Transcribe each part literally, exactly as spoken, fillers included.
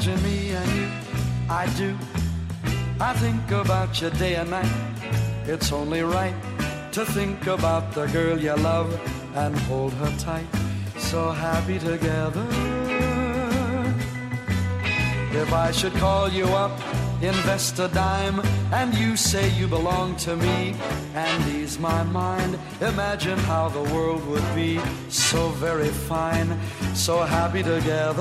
Imagine me and you, I do. I think about you day and night. It's only right to think about the girl you love and hold her tight. So happy together. If I should call you up, invest a dime, and you say you belong to me and ease my mind, imagine how the world would be so very fine, so happy together.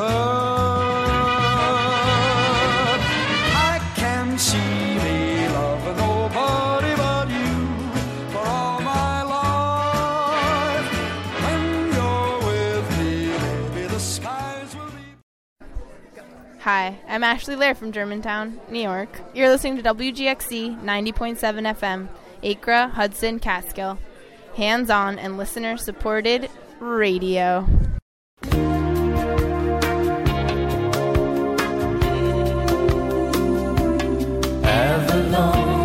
I can see me loving nobody but you for all my life. When you're with me, maybe the skies will be... Hi, I'm Ashley Lair from Germantown, New York. You're listening to W G X C ninety point seven F M, Acra, Hudson, Catskill. Hands-on and listener-supported radio. Avalon.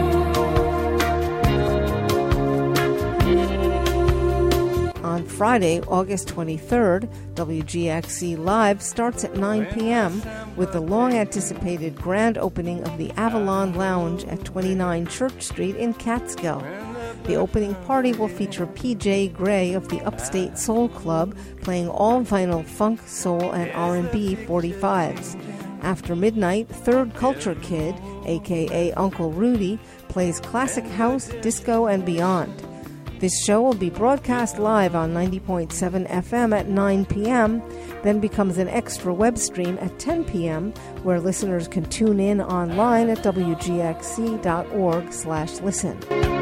On Friday, August twenty-third, W G X C Live starts at nine p.m. with the long-anticipated grand opening of the Avalon Lounge at twenty-nine Church Street in Catskill. The opening party will feature P J Gray of the Upstate Soul Club playing all vinyl funk, soul, and R and B forty-fives. After midnight, Third Culture Kid, a k a. Uncle Rudy, plays classic house, disco, and beyond. This show will be broadcast live on ninety point seven F M at nine p.m., then becomes an extra web stream at ten p.m., where listeners can tune in online at w g x c dot org slash listen.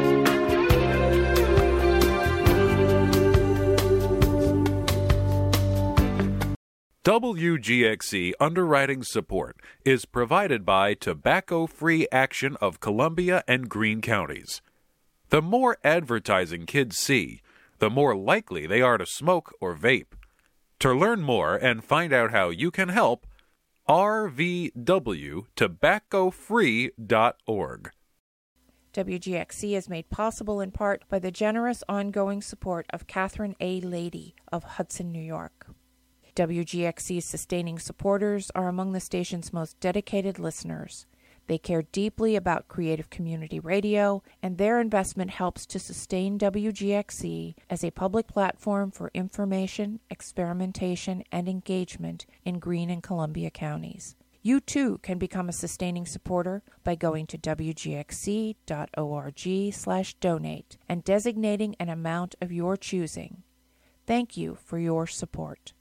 W G X C underwriting support is provided by Tobacco-Free Action of Columbia and Greene Counties. The more advertising kids see, the more likely they are to smoke or vape. To learn more and find out how you can help, r v w tobacco free dot org. W G X C is made possible in part by the generous ongoing support of Catherine A. Lady of Hudson, New York. W G X C's sustaining supporters are among the station's most dedicated listeners. They care deeply about creative community radio, and their investment helps to sustain W G X C as a public platform for information, experimentation, and engagement in Greene and Columbia counties. You too can become a sustaining supporter by going to w g x c dot org slash donate and designating an amount of your choosing. Thank you for your support.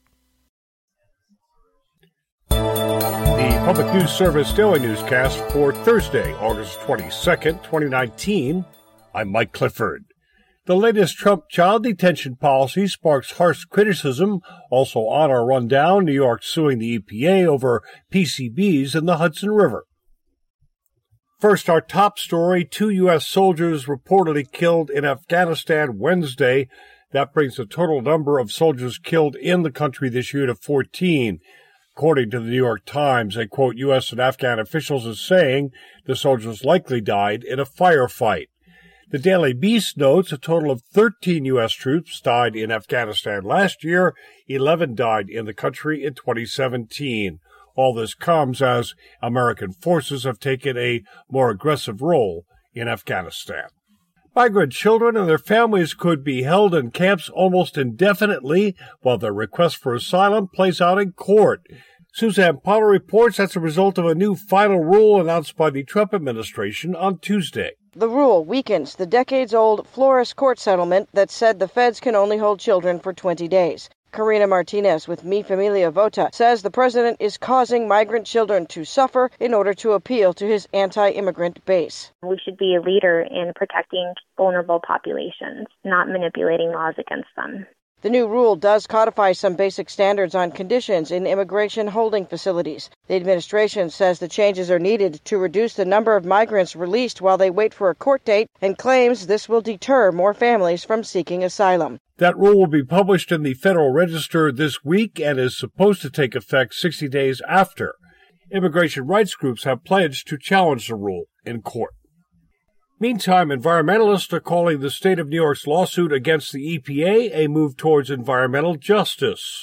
The Public News Service Daily Newscast for Thursday, August twenty-second, twenty nineteen. I'm Mike Clifford. The latest Trump child detention policy sparks harsh criticism. Also on our rundown, New York suing the E P A over P C Bs in the Hudson River. First, our top story, two U S soldiers reportedly killed in Afghanistan Wednesday. That brings the total number of soldiers killed in the country this year to fourteen. According to the New York Times, a quote, U S and Afghan officials is saying the soldiers likely died in a firefight. The Daily Beast notes a total of thirteen U S troops died in Afghanistan last year. eleven died in the country in twenty seventeen. All this comes as American forces have taken a more aggressive role in Afghanistan. Migrant children and their families could be held in camps almost indefinitely while their request for asylum plays out in court. Suzanne Potter reports that's a result of a new final rule announced by the Trump administration on Tuesday. The rule weakens the decades-old Flores court settlement that said the feds can only hold children for twenty days. Karina Martinez with Mi Familia Vota says the president is causing migrant children to suffer in order to appeal to his anti-immigrant base. We should be a leader in protecting vulnerable populations, not manipulating laws against them. The new rule does codify some basic standards on conditions in immigration holding facilities. The administration says the changes are needed to reduce the number of migrants released while they wait for a court date and claims this will deter more families from seeking asylum. That rule will be published in the Federal Register this week and is supposed to take effect sixty days after. Immigration rights groups have pledged to challenge the rule in court. Meantime, environmentalists are calling the state of New York's lawsuit against the E P A a move towards environmental justice.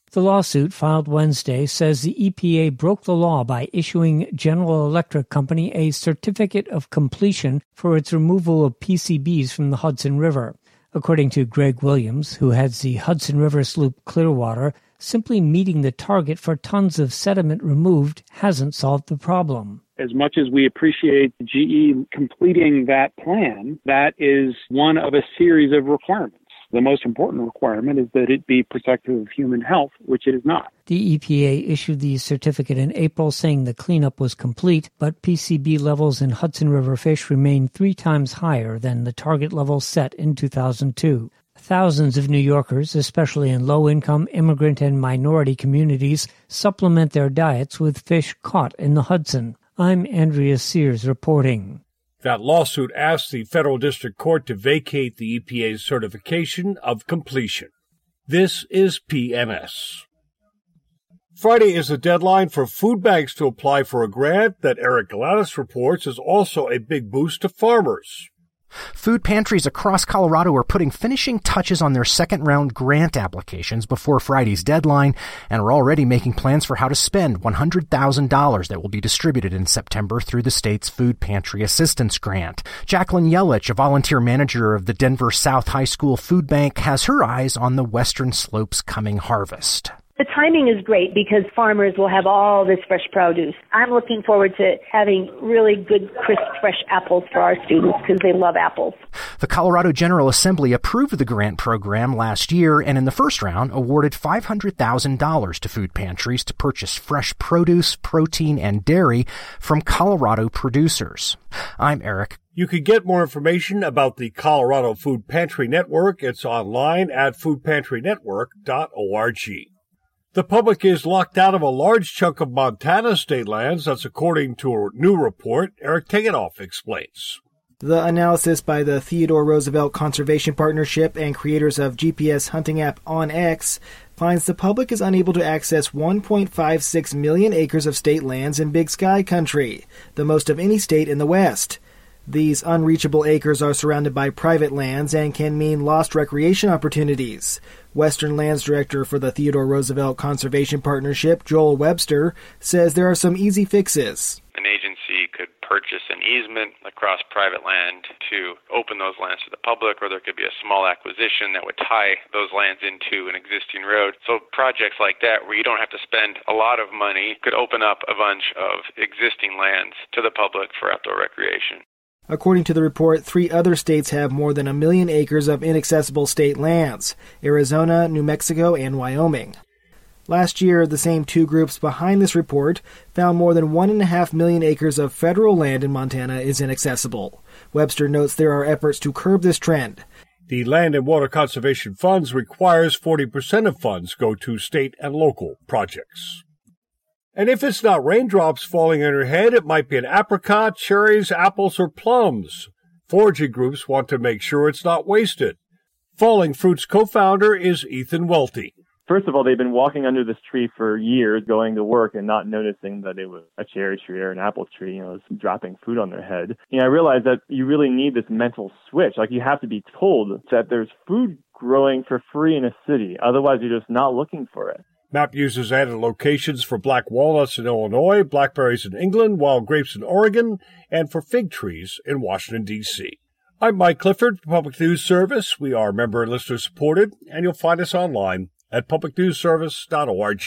The lawsuit, filed Wednesday, says the E P A broke the law by issuing General Electric Company a certificate of completion for its removal of P C Bs from the Hudson River. According to Greg Williams, who heads the Hudson River Sloop Clearwater, simply meeting the target for tons of sediment removed hasn't solved the problem. As much as we appreciate G E completing that plan, that is one of a series of requirements. The most important requirement is that it be protective of human health, which it is not. The E P A issued the certificate in April saying the cleanup was complete, but P C B levels in Hudson River fish remain three times higher than the target level set in two thousand two. Thousands of New Yorkers, especially in low-income immigrant and minority communities, supplement their diets with fish caught in the Hudson. I'm Andrea Sears reporting. That lawsuit asked the federal district court to vacate the E P A's certification of completion. This is P M S. Friday is the deadline for food banks to apply for a grant that Eric Galanis reports is also a big boost to farmers. Food pantries across Colorado are putting finishing touches on their second-round grant applications before Friday's deadline and are already making plans for how to spend one hundred thousand dollars that will be distributed in September through the state's Food Pantry Assistance Grant. Jacqueline Yelich, a volunteer manager of the Denver South High School Food Bank, has her eyes on the Western Slope's coming harvest. The timing is great because farmers will have all this fresh produce. I'm looking forward to having really good, crisp, fresh apples for our students because they love apples. The Colorado General Assembly approved the grant program last year and in the first round awarded five hundred thousand dollars to food pantries to purchase fresh produce, protein, and dairy from Colorado producers. I'm Eric. You can get more information about the Colorado Food Pantry Network. It's online at food pantry network dot org. The public is locked out of a large chunk of Montana state lands. That's according to a new report. Eric Tegenoff explains. The analysis by the Theodore Roosevelt Conservation Partnership and creators of G P S hunting app OnX finds the public is unable to access one point five six million acres of state lands in Big Sky Country, the most of any state in the West. These unreachable acres are surrounded by private lands and can mean lost recreation opportunities. Western Lands Director for the Theodore Roosevelt Conservation Partnership, Joel Webster, says there are some easy fixes. An agency could purchase an easement across private land to open those lands to the public, or there could be a small acquisition that would tie those lands into an existing road. So projects like that, where you don't have to spend a lot of money, could open up a bunch of existing lands to the public for outdoor recreation. According to the report, three other states have more than a million acres of inaccessible state lands: Arizona, New Mexico, and Wyoming. Last year, the same two groups behind this report found more than one and a half million acres of federal land in Montana is inaccessible. Webster notes there are efforts to curb this trend. The Land and Water Conservation Funds requires forty percent of funds go to state and local projects. And if it's not raindrops falling on your head, it might be an apricot, cherries, apples, or plums. Foraging groups want to make sure it's not wasted. Falling Fruit's co-founder is Ethan Welty. First of all, they've been walking under this tree for years, going to work and not noticing that it was a cherry tree or an apple tree, you know, dropping food on their head. You know, I realized that you really need this mental switch. Like, you have to be told that there's food growing for free in a city. Otherwise, you're just not looking for it. Map users added locations for black walnuts in Illinois, blackberries in England, wild grapes in Oregon, and for fig trees in Washington, D C I'm Mike Clifford for Public News Service. We are member and listener supported, and you'll find us online at public news service dot org.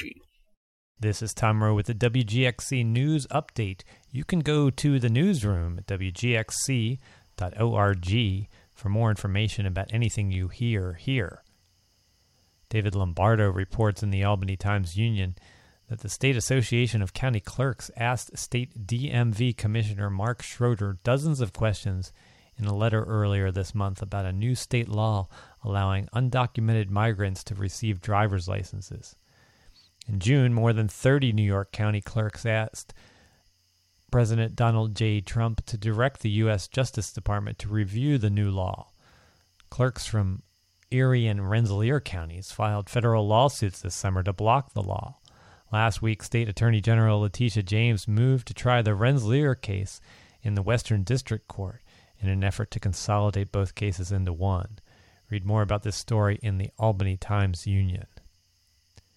This is Tom Rowe with the W G X C News Update. You can go to the newsroom at w g x c dot org for more information about anything you hear here. David Lombardo reports in the Albany Times-Union that the State Association of County Clerks asked State D M V Commissioner Mark Schroeder dozens of questions in a letter earlier this month about a new state law allowing undocumented migrants to receive driver's licenses. In June, more than thirty New York County clerks asked President Donald J. Trump to direct the U S Justice Department to review the new law. Clerks from Erie and Rensselaer counties filed federal lawsuits this summer to block the law. Last week, State Attorney General Letitia James moved to try the Rensselaer case in the Western District Court in an effort to consolidate both cases into one. Read more about this story in the Albany Times-Union.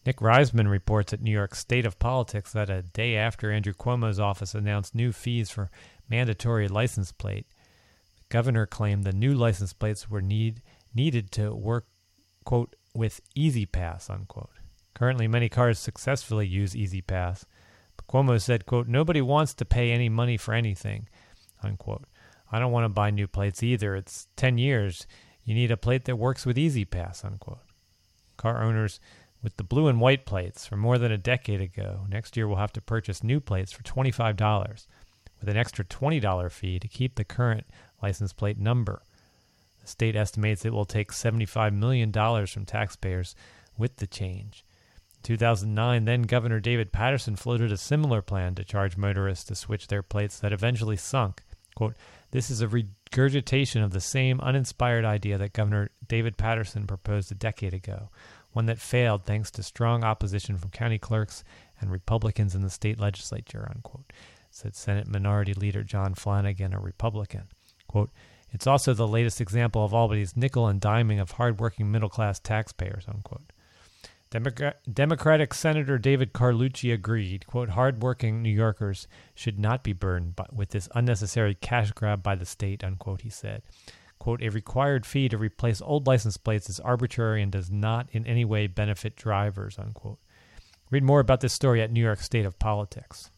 Nick Reisman reports at New York State of Politics that a day after Andrew Cuomo's office announced new fees for mandatory license plate, the governor claimed the new license plates were need needed to work, quote, with E-ZPass, unquote. Currently, many cars successfully use E-ZPass, but Cuomo said, quote, nobody wants to pay any money for anything, unquote. I don't want to buy new plates either. It's ten years. You need a plate that works with E-ZPass, unquote. Car owners with the blue and white plates from more than a decade ago next year will have to purchase new plates for twenty-five dollars with an extra twenty dollars fee to keep the current license plate number. The state estimates it will take seventy-five million dollars from taxpayers with the change. In two thousand nine, then Governor David Paterson floated a similar plan to charge motorists to switch their plates that eventually sunk. Quote, this is a regurgitation of the same uninspired idea that Governor David Paterson proposed a decade ago, one that failed thanks to strong opposition from county clerks and Republicans in the state legislature, unquote, said Senate Minority Leader John Flanagan, a Republican. Quote, it's also the latest example of Albany's nickel and diming of hardworking middle-class taxpayers, unquote. Democrat- Democratic Senator David Carlucci agreed, quote, hardworking New Yorkers should not be burdened by, with this unnecessary cash grab by the state, unquote, he said. Quote, a required fee to replace old license plates is arbitrary and does not in any way benefit drivers, unquote. Read more about this story at New York State of Politics.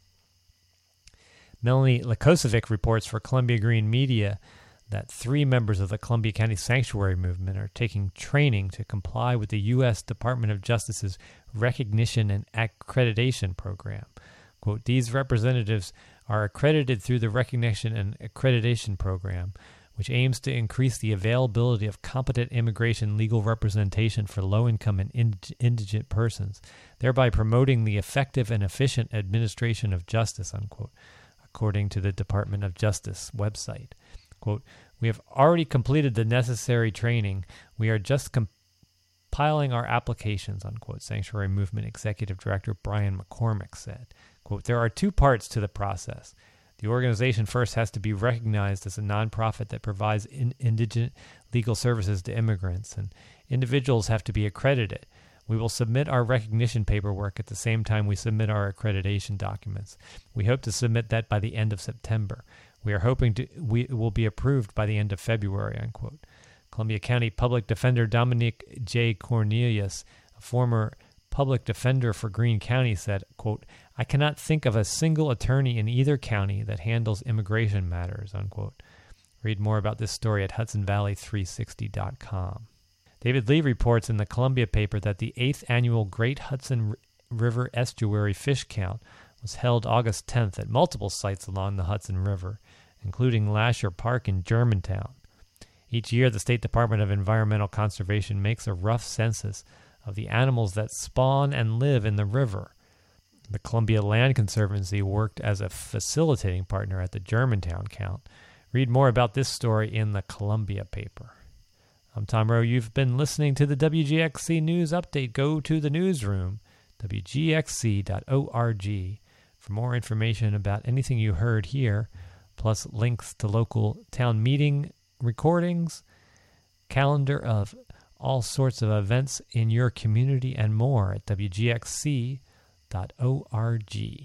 Melanie Lakosovic reports for Columbia Green Media that three members of the Columbia County Sanctuary Movement are taking training to comply with the U S Department of Justice's Recognition and Accreditation Program. Quote, these representatives are accredited through the Recognition and Accreditation Program, which aims to increase the availability of competent immigration legal representation for low-income and ind- indigent persons, thereby promoting the effective and efficient administration of justice, unquote, according to the Department of Justice website. Quote, we have already completed the necessary training. We are just compiling our applications, unquote, Sanctuary Movement Executive Director Brian McCormick said. Quote, there are two parts to the process. The organization first has to be recognized as a nonprofit that provides in- indigent legal services to immigrants, and individuals have to be accredited. We will submit our recognition paperwork at the same time we submit our accreditation documents. We hope to submit that by the end of September. We are hoping to we will be approved by the end of February, unquote. Columbia County Public Defender Dominic J. Cornelius, a former public defender for Greene County, said, quote, I cannot think of a single attorney in either county that handles immigration matters, unquote. Read more about this story at Hudson Valley three sixty dot com. David Lee reports in the Columbia paper that the eighth annual Great Hudson River Estuary Fish Count was held August tenth at multiple sites along the Hudson River, including Lasher Park in Germantown. Each year, the State Department of Environmental Conservation makes a rough census of the animals that spawn and live in the river. The Columbia Land Conservancy worked as a facilitating partner at the Germantown count. Read more about this story in the Columbia paper. I'm Tom Rowe. You've been listening to the W G X C News Update. Go to the newsroom, W G X C dot org, for more information about anything you heard here, plus links to local town meeting recordings, calendar of all sorts of events in your community, and more at W G X C dot org.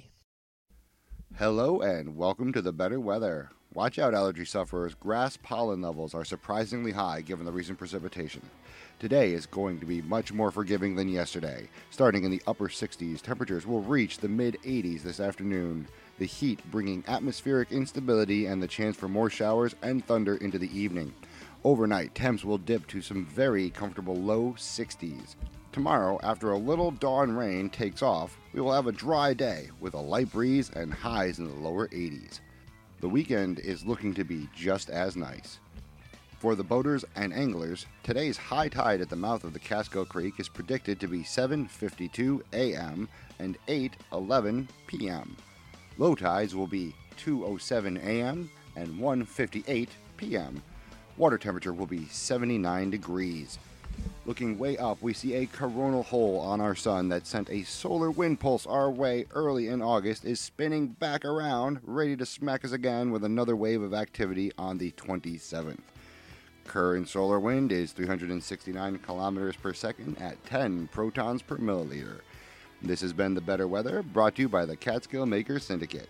Hello and welcome to the better weather. Watch out, allergy sufferers. Grass pollen levels are surprisingly high given the recent precipitation. Today is going to be much more forgiving than yesterday. Starting in the upper sixties, temperatures will reach the mid-eighties this afternoon. The heat bringing atmospheric instability and the chance for more showers and thunder into the evening. Overnight, temps will dip to some very comfortable low sixties. Tomorrow, after a little dawn rain takes off, we will have a dry day with a light breeze and highs in the lower eighties. The weekend is looking to be just as nice. For the boaters and anglers, today's high tide at the mouth of the Casco Creek is predicted to be seven fifty-two a.m. and eight eleven p.m. Low tides will be two oh seven a.m. and one fifty-eight p.m. Water temperature will be seventy-nine degrees. Looking way up, we see a coronal hole on our sun that sent a solar wind pulse our way early in August is spinning back around, ready to smack us again with another wave of activity on the twenty-seventh. Current solar wind is three hundred sixty-nine kilometers per second at ten protons per milliliter. This has been The Better Weather, brought to you by the Catskill Makers Syndicate.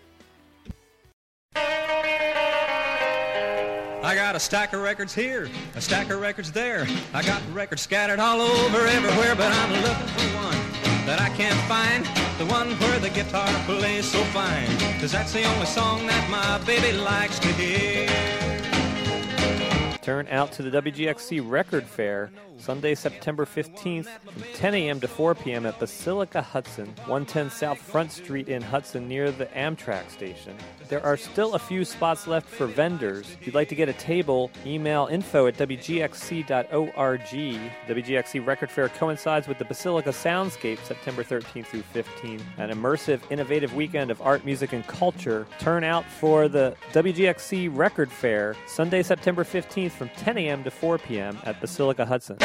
I got a stack of records here, a stack of records there. I got records scattered all over everywhere, but I'm looking for one that I can't find, the one where the guitar plays so fine, 'cause that's the only song that my baby likes to hear. Turn out to the W G X C Record Fair, Sunday, September fifteenth, from ten a.m. to four p.m. at Basilica Hudson, one ten South Front Street in Hudson near the Amtrak station. There are still a few spots left for vendors. If you'd like to get a table, email info at w g x c dot org. W G X C Record Fair coincides with the Basilica Soundscape, September thirteenth through fifteenth, an immersive, innovative weekend of art, music, and culture. Turn out for the W G X C Record Fair, Sunday, September fifteenth, from ten a.m. to four p.m. at Basilica Hudson.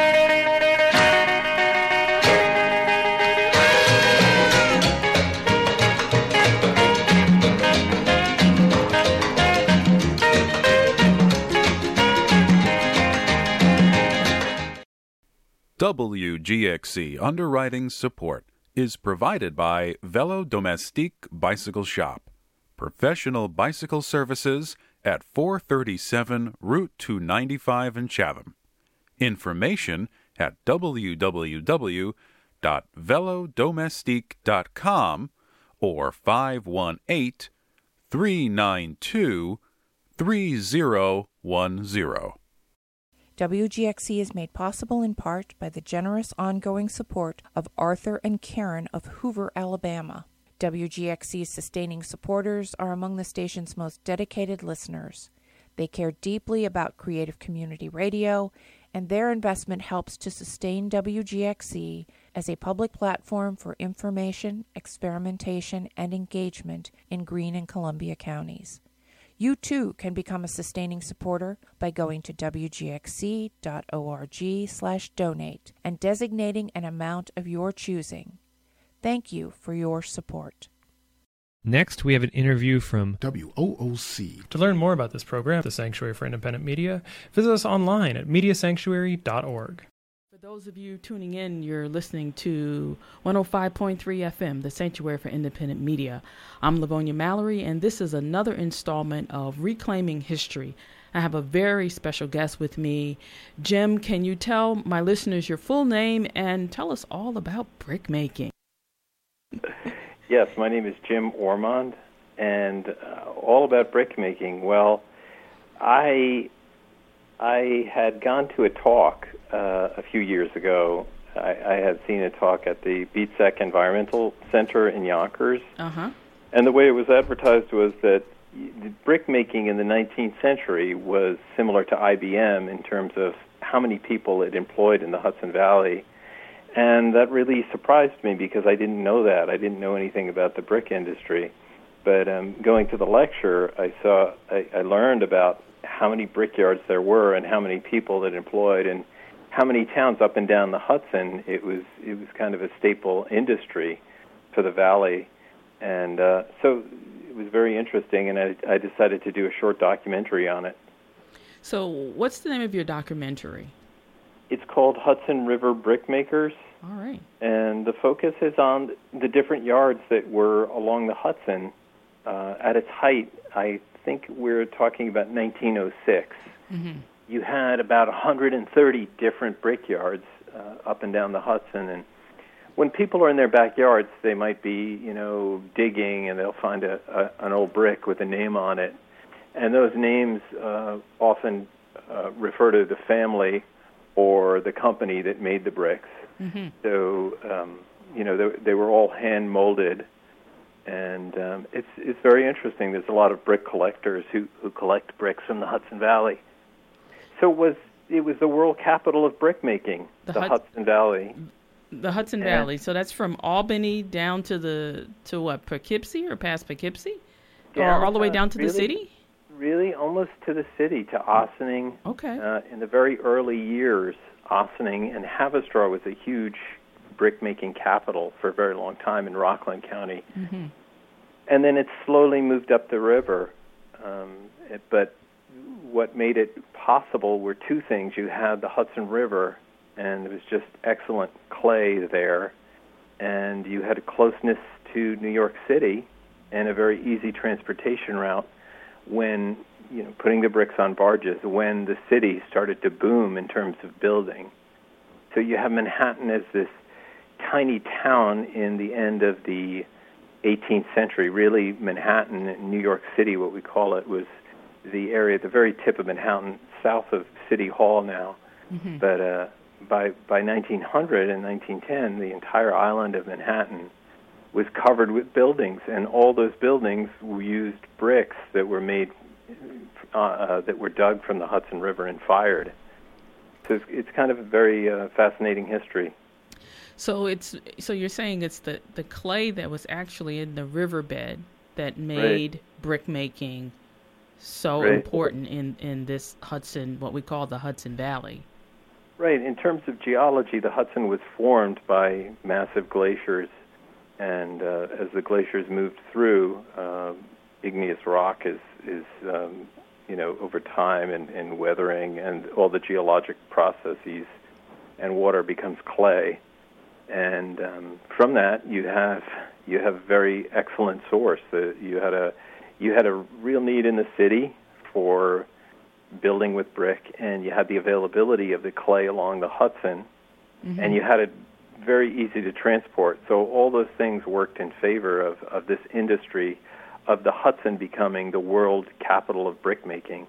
W G X C underwriting support is provided by Velo Domestique Bicycle Shop, professional bicycle services at four thirty-seven Route two ninety-five in Chatham. Information at w w w dot velo domestique dot com or five one eight, three nine two, three zero one zero. W G X C is made possible in part by the generous ongoing support of Arthur and Karen of Hoover, Alabama. W G X C's sustaining supporters are among the station's most dedicated listeners. They care deeply about creative community radio, and their investment helps to sustain W G X C as a public platform for information, experimentation, and engagement in Greene and Columbia counties. You too can become a sustaining supporter by going to w g x c dot org slash donate and designating an amount of your choosing. Thank you for your support. Next, we have an interview from W O O C. To learn more about this program, the Sanctuary for Independent Media, visit us online at media sanctuary dot org. For those of you tuning in, you're listening to one oh five point three F M, the Sanctuary for Independent Media. I'm Livonia Mallory, and this is another installment of Reclaiming History. I have a very special guest with me. Jim, can you tell my listeners your full name and tell us all about brick making? Yes, my name is Jim Ormond, and uh, all about brick making. Well, I I had gone to a talk uh, a few years ago. I, I had seen a talk at the B T S E C Environmental Center in Yonkers, uh-huh. and the way it was advertised was that brick making in the nineteenth century was similar to I B M in terms of how many people it employed in the Hudson Valley. And that really surprised me because I didn't know that. I didn't know anything about the brick industry. But um, going to the lecture, I saw, I, I learned about how many brickyards there were and how many people it employed and how many towns up and down the Hudson. It was it was kind of a staple industry for the valley. And uh, so it was very interesting, and I, I decided to do a short documentary on it. So what's the name of your documentary? It's called Hudson River Brickmakers. All right. And the focus is on the different yards that were along the Hudson. Uh, at its height, I think we're talking about nineteen oh six. Mm-hmm. You had about one hundred thirty different brickyards uh, up and down the Hudson. And when people are in their backyards, they might be, you know, digging, and they'll find a, a an old brick with a name on it. And those names uh, often uh, refer to the family or the company that made the bricks. Mm-hmm. So, um, you know, they, they were all hand-molded, and um, it's it's very interesting. There's a lot of brick collectors who, who collect bricks from the Hudson Valley. So it was it was the world capital of brick making, the, the Hud- Hudson Valley. The Hudson and Valley. So that's from Albany down to the to what, Poughkeepsie or past Poughkeepsie, Yeah, or all the way down to really, the city? Really, almost to the city, to Ossining. Okay. Uh, in the very early years, Ossining and Haverstraw was a huge brick-making capital for a very long time in Rockland County. Mm-hmm. And then it slowly moved up the river. Um, it, but what made it possible were two things. You had the Hudson River, and there was just excellent clay there. and you had a closeness to New York City and a very easy transportation route when, you know, putting the bricks on barges, when the city started to boom in terms of building. So you have Manhattan as this tiny town in the end of the eighteenth century. Really, Manhattan, New York City, what we call it, was the area at the very tip of Manhattan, south of City Hall now. Mm-hmm. But uh, by by nineteen hundred and nineteen ten, the entire island of Manhattan was covered with buildings, and all those buildings used bricks that were made, uh, uh, that were dug from the Hudson River and fired. So it's, it's kind of a very uh, fascinating history. So it's so you're saying it's the, the clay that was actually in the riverbed that made right. brick making so right. important in, in this Hudson, what we call the Hudson Valley. Right. In terms of geology, the Hudson was formed by massive glaciers, and uh, as the glaciers moved through, uh, igneous rock is is um, you know over time and, and weathering and all the geologic processes, and water becomes clay. And um, from that, you have you have a very excellent source. Uh, you had a you had a real need in the city for building with brick, and you had the availability of the clay along the Hudson, mm-hmm. and you had it very easy to transport. So all those things worked in favor of, of this industry of the Hudson becoming the world capital of brick making.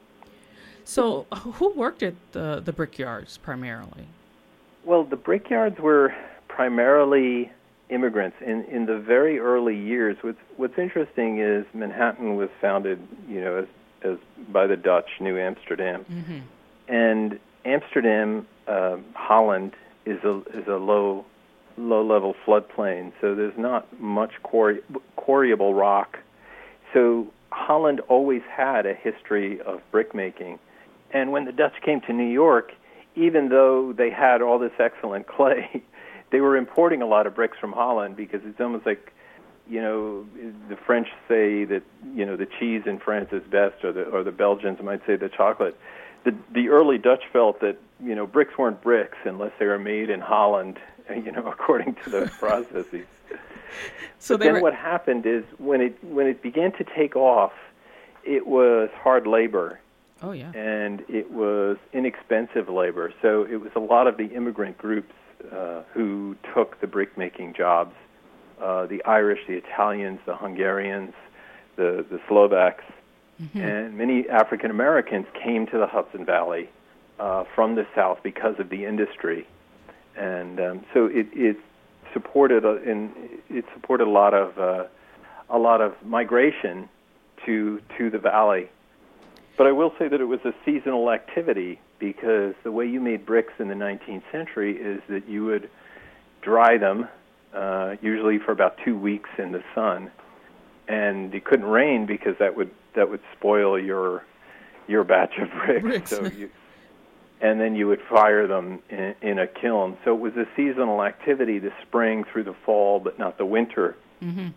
So who worked at the the brickyards primarily? Well, the brickyards were primarily immigrants. In in the very early years, what's, what's interesting is Manhattan was founded, you know, as, as by the Dutch, New Amsterdam. Mm-hmm. And Amsterdam, uh, Holland, is a is a low low level floodplain, so there's not much quarry, quarryable rock. So Holland always had a history of brick making. And when the Dutch came to New York, even though they had all this excellent clay, they were importing a lot of bricks from Holland, because it's almost like, you know, the French say that, you know, the cheese in France is best, or the or the Belgians might say the chocolate. The the early Dutch felt that, you know, bricks weren't bricks unless they were made in Holland, you know, according to those processes. So but then were... what happened is when it when it began to take off, it was hard labor. Oh, yeah. And it was inexpensive labor. So it was a lot of the immigrant groups uh, who took the brick-making jobs, uh, the Irish, the Italians, the Hungarians, the, the Slovaks, mm-hmm. and many African Americans came to the Hudson Valley uh, from the South because of the industry. And um, so it, it supported a, in, it supported a lot of uh, a lot of migration to to the valley. But I will say that it was a seasonal activity, because the way you made bricks in the nineteenth century is that you would dry them, uh, usually for about two weeks in the sun, and it couldn't rain because that would that would spoil your your batch of bricks. bricks. So you, and then you would fire them in, in a kiln. So it was a seasonal activity, the spring through the fall, but not the winter. Mm-hmm.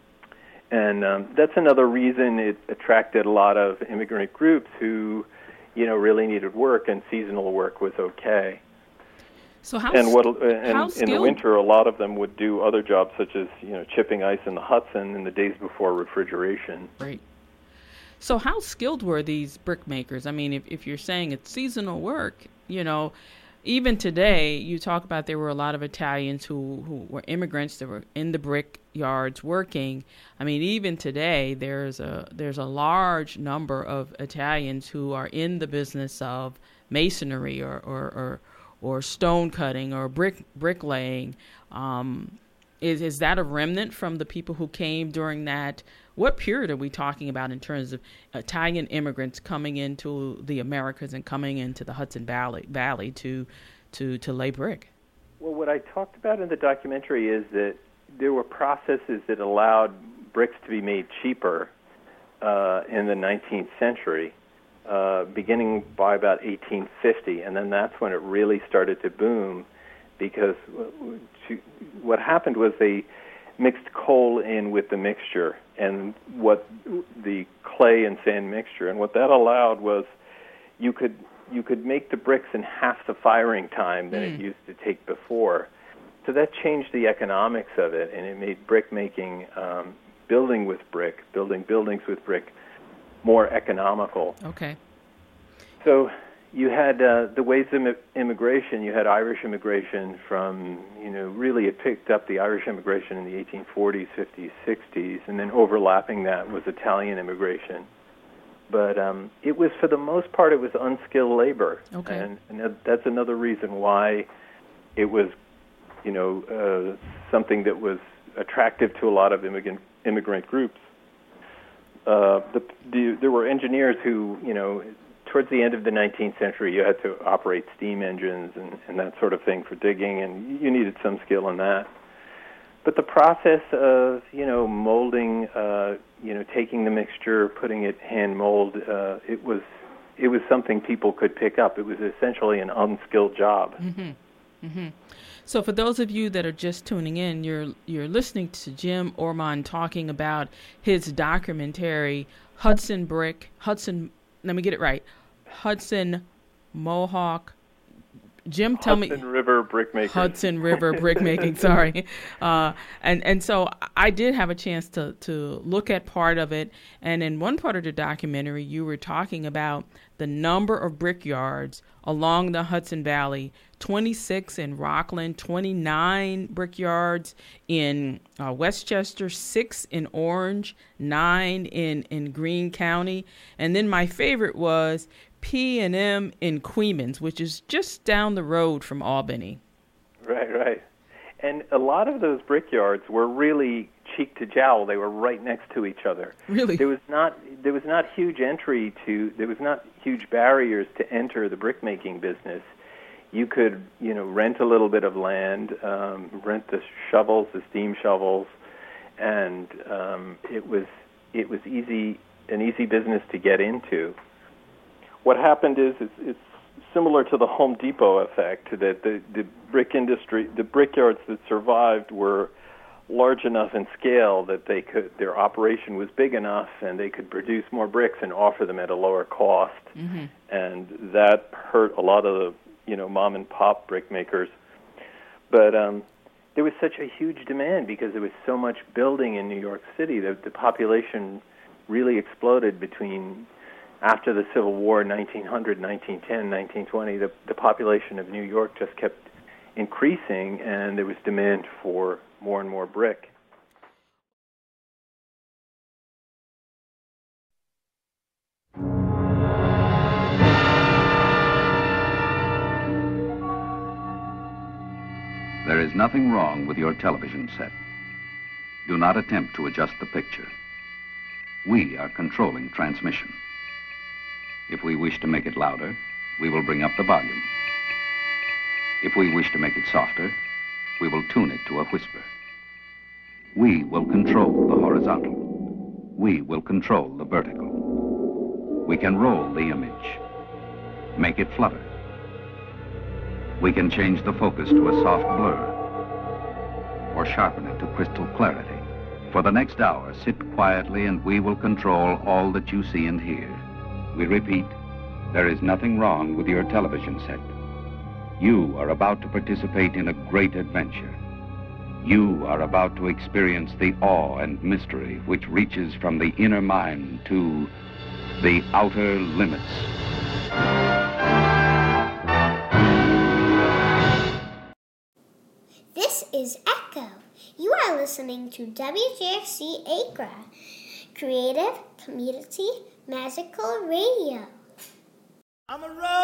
And um, that's another reason it attracted a lot of immigrant groups who, you know, really needed work, and seasonal work was okay. So how and what and how in the winter, a lot of them would do other jobs, such as, you know, chipping ice in the Hudson in the days before refrigeration. Right. So how skilled were these brick makers? I mean, if if you're saying it's seasonal work, you know, even today, you talk about there were a lot of Italians who, who were immigrants that were in the brick yards working. I mean, even today, there's a there's a large number of Italians who are in the business of masonry or or or, or stone cutting or brick bricklaying. Um, is is that a remnant from the people who came during that? What period are we talking about in terms of Italian immigrants coming into the Americas and coming into the Hudson Valley Valley to to to lay brick? Well, what I talked about in the documentary is that there were processes that allowed bricks to be made cheaper uh, in the nineteenth century, uh, beginning by about eighteen fifty, and then that's when it really started to boom, because what happened was they mixed coal in with the mixture, and what the clay and sand mixture, and what that allowed was you could you could make the bricks in half the firing time than mm. it used to take before. so that changed the economics of it, and it made brick making, um, building with brick, building buildings with brick, more economical. Okay. So you had uh, the waves of immigration. You had Irish immigration from, you know, really it picked up the Irish immigration in the eighteen forties, fifties, sixties, and then overlapping that was Italian immigration. But um, it was, for the most part, it was unskilled labor. Okay. And, and that's another reason why it was, you know, uh, something that was attractive to a lot of immigrant immigrant groups. Uh, the, the, there were engineers who, you know, towards the end of the nineteenth century, you had to operate steam engines and, and that sort of thing for digging, and you needed some skill in that. But the process of, you know, molding, uh, you know, taking the mixture, putting it hand mold, uh, it was it was something people could pick up. It was essentially an unskilled job. Mm-hmm. Mm-hmm. So for those of you that are just tuning in, you're you're listening to Jim Ormond talking about his documentary, Hudson Brick, Hudson, let me get it right, Hudson Mohawk, Jim, tell Hudson me. River Brickmaking. Hudson River Brickmaking, sorry. Uh, and, and so I did have a chance to, to look at part of it. And in one part of the documentary, you were talking about the number of brickyards along the Hudson Valley, twenty-six in Rockland, twenty-nine brickyards in uh, Westchester, six in Orange, nine in, in Greene County. And then my favorite was P and M in Queens, which is just down the road from Albany. Right, right. And a lot of those brickyards were really cheek to jowl. They were right next to each other. Really? There was not there was not huge entry to there was not huge barriers to enter the brickmaking business. You could, you know, rent a little bit of land, um, rent the shovels, the steam shovels, and um, it was it was easy an easy business to get into. What happened is it's, it's similar to the Home Depot effect, that the, the brick industry, the brickyards that survived were large enough in scale that they could, their operation was big enough and they could produce more bricks and offer them at a lower cost. Mm-hmm. And that hurt a lot of the, you know, mom and pop brick makers. But um, there was such a huge demand because there was so much building in New York City that the population really exploded between after the Civil War, nineteen hundred, nineteen ten, nineteen twenty, the, the population of New York just kept increasing, and there was demand for more and more brick. There is nothing wrong with your television set. Do not attempt to adjust the picture. We are controlling transmission. If we wish to make it louder, we will bring up the volume. If we wish to make it softer, we will tune it to a whisper. We will control the horizontal. We will control the vertical. We can roll the image, make it flutter. We can change the focus to a soft blur, or sharpen it to crystal clarity. For the next hour, sit quietly and we will control all that you see and hear. We repeat, there is nothing wrong with your television set. You are about to participate in a great adventure. You are about to experience the awe and mystery which reaches from the inner mind to the outer limits. This is Echo. You are listening to W J X C Acra, creative, community, magical radio. I'm a road